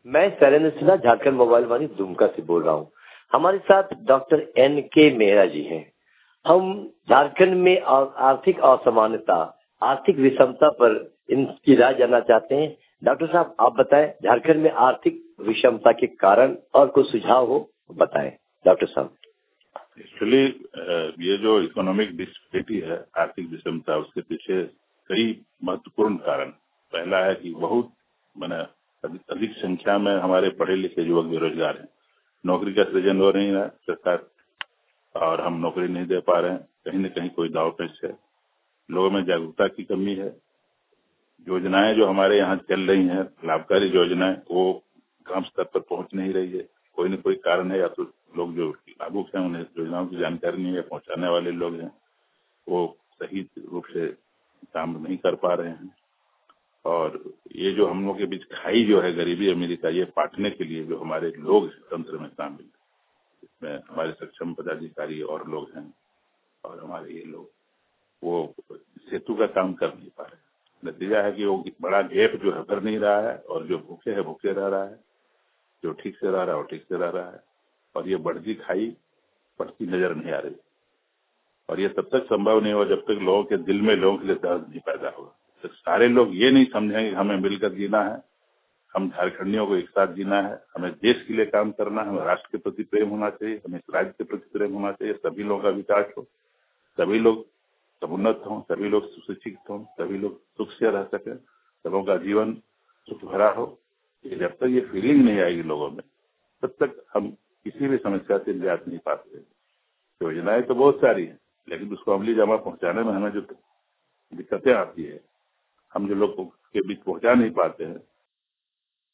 मैं शैलेंद्र सिन्हा झारखंड मोबाइल वाणी दुमका से बोल रहा हूँ। हमारे साथ डॉक्टर NK मेहरा जी हैं। हम झारखंड में आर्थिक असमानता, आर्थिक विषमता पर इनकी राय जानना चाहते हैं। डॉक्टर साहब, आप बताएं, झारखंड में आर्थिक विषमता के कारण और कुछ सुझाव हो बताएं डॉक्टर साहब। एक्चुअली ये जो इकोनॉमिक डिस्पैरिटी है, आर्थिक विषमता, उसके पीछे कई महत्वपूर्ण कारण। पहला है कि बहुत अधिक संख्या में हमारे पढ़े लिखे युवक बेरोजगार हैं। नौकरी का सृजन हो नहीं है सरकार, और हम नौकरी नहीं दे पा रहे हैं। कहीं न कहीं कोई दाव पेच है। लोगों में जागरूकता की कमी है। योजनाएं जो हमारे यहाँ चल रही हैं, लाभकारी योजनाएं, वो ग्राम स्तर पर पहुंच नहीं रही है। कोई न कोई कारण है, या तो लोग जो लाभुक हैं उन्हें योजनाओं की जानकारी नहीं है, पहुंचाने वाले लोग हैं वो सही रूप से काम नहीं कर पा रहे हैं। और ये जो हम लोग के बीच खाई जो है गरीबी अमीरी का, ये पाटने के लिए जो हमारे लोग तंत्र में शामिल, इसमें हमारे सक्षम पदाधिकारी और लोग हैं, और हमारे ये लोग वो सेतु का काम कर नहीं पा रहे। नतीजा है कि वो बड़ा गैप जो है भर नहीं रहा है, और जो भूखे है भूखे रह रहा है, जो ठीक से रह रहा है वो ठीक से रह रहा है, और ये बढ़ती खाई पड़ती नजर नहीं आ रही। और ये तब तक संभव नहीं होगा जब तक लोगों के दिल में लोगों के लिए दर्द नहीं पैदा होगा। तो सारे लोग ये नहीं समझेंगे कि हमें मिलकर जीना है, हम झारखंडियों को एक साथ जीना है, हमें देश के लिए काम करना है, हमें राष्ट्र के प्रति प्रेम होना चाहिए, हमें इस राज्य के प्रति प्रेम होना चाहिए, सभी लोगों का विकास हो, सभी लोग समुन्नत हों, सभी लोग सुशिक्षित हों, सभी लोग सुख से रह सकें, सबों का जीवन सुख भरा हो। जब तक ये फीलिंग नहीं आएगी लोगों में, तब तक हम किसी भी समस्या से निजात नहीं पाते। योजनाएं तो बहुत सारी हैं, लेकिन उसको अमली जमा पहुंचाने में हमें जो दिक्कतें आती है, हम जो लोग के बीच पहुंचा नहीं पाते हैं,